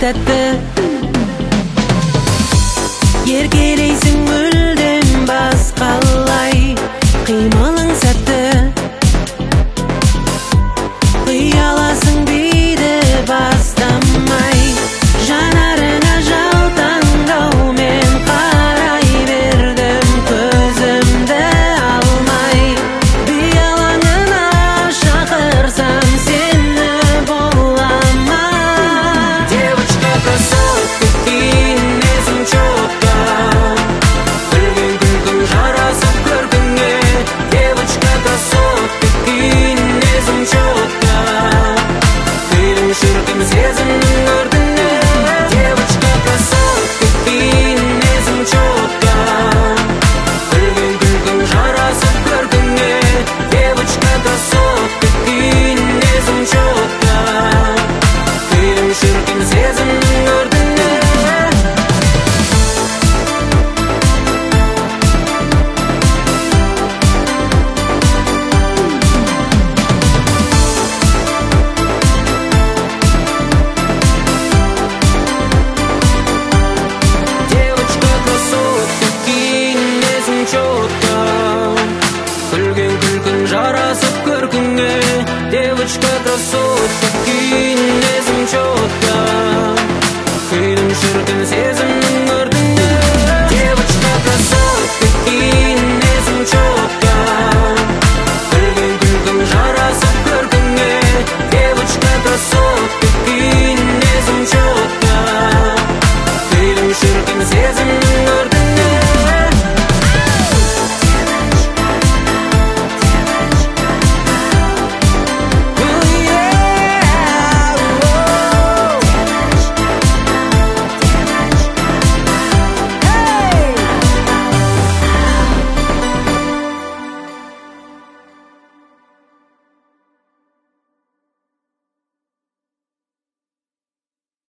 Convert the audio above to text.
сәтті еркелейсің мүлдем басқалай қимылың сәтті ұяласың дейді бастамай жанарыңа жалтаңдаумен қарай бердім көзімді алмай биялаңына шақырсам сені бола ма девочка красотка киінесің четко күлген күлкің жарасып көркіңе девочка красотка киінесің четко күйлің шіркін сезімнің өртіне девочка красотка киінесің четко күлген күлкің жарасып көркіңе девочка красотка киінесің четко күйлің шіркін сезімнің өртіне девочка красотка киінесің четко күлген күлкің жарасып көркіңе девочка красотка киінесің четко күйлің шіркін сезімнің өртіне девочка красотка киінесің четко күлген күлкің жарасып көркіңе девочка красотка киінесің четко күйлің шіркін сезім